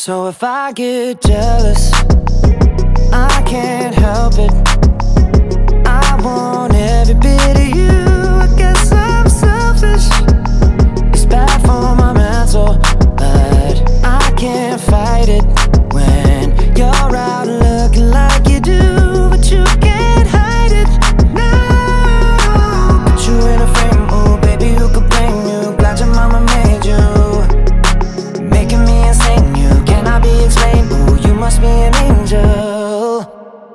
So if I get jealous, I can't help it. I want every bit of you. I guess I'm selfish. It's bad for my mental, but I can't fight it when you're out looking like you do, but you can't hide it. No, put you in a frame, oh baby, who could blame you? Glad your mama made you, making me insane. You cannot be explained, ooh, you must be an angel.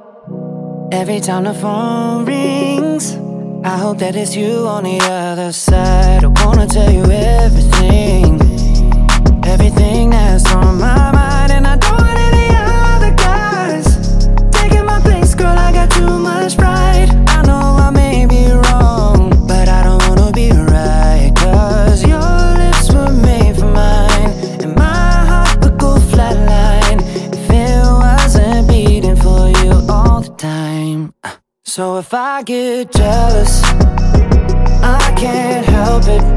Every time the phone rings, I hope that it's you on the other side. I wanna tell you everything, everything that's on my mind. And I don't want any other guys taking my place, girl, I got too much pride. I know I may be wrong, but I don't wanna be right, 'cause your lips were made for mine, and my heart would go flatline if it wasn't beating for you all the time. So if I get jealous, I can't help it.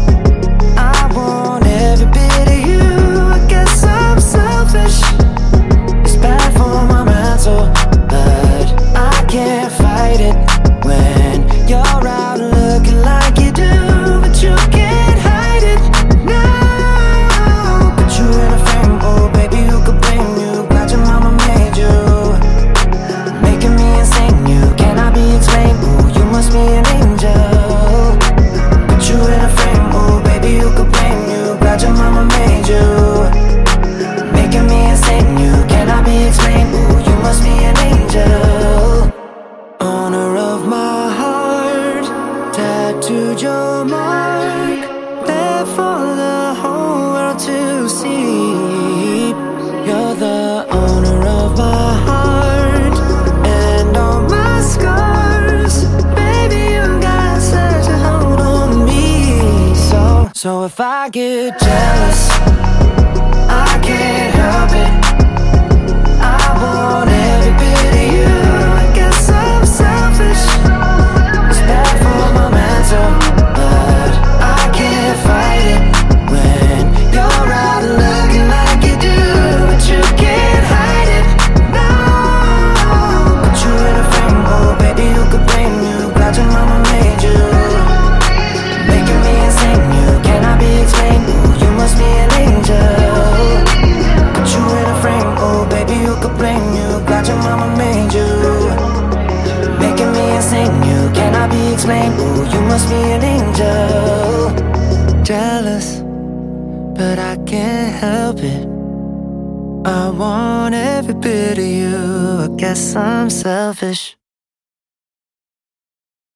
I want every bit of you. I guess I'm selfish. It's bad for my mental, but I can't fight it when you're out looking like you do, but you can't hide it. No, put you in a frame, oh baby, who could blame you? Glad your mama made you, making me insane. You cannot be explained, ooh, you must be an angel. Put you in a frame, oh baby, who could blame you? Glad your mama made you, making me insane. You cannot be explained, ooh, you must be an angel. Owner of my heart, tattooed your mark, there for the whole world to see. You're the owner of my heart and all my scars. Baby, you got such a hold on me. So if I get jealous, I can't help it. I want every bit of you. I guess I'm selfish. It's bad for my mental, but I can't fight it when you're out looking like you do, but you can't hide it. No, put you in a frame, oh baby, who could blame you? Glad your mama made you, making me insane. You cannot be explained, ooh, you must be an angel. Put you in a frame, oh baby, who could blame you? Glad your mama made you, making me insane. You cannot be explained, ooh, you must be an angel. Jealous, but I can't help it. I want every bit of you. I guess I'm selfish.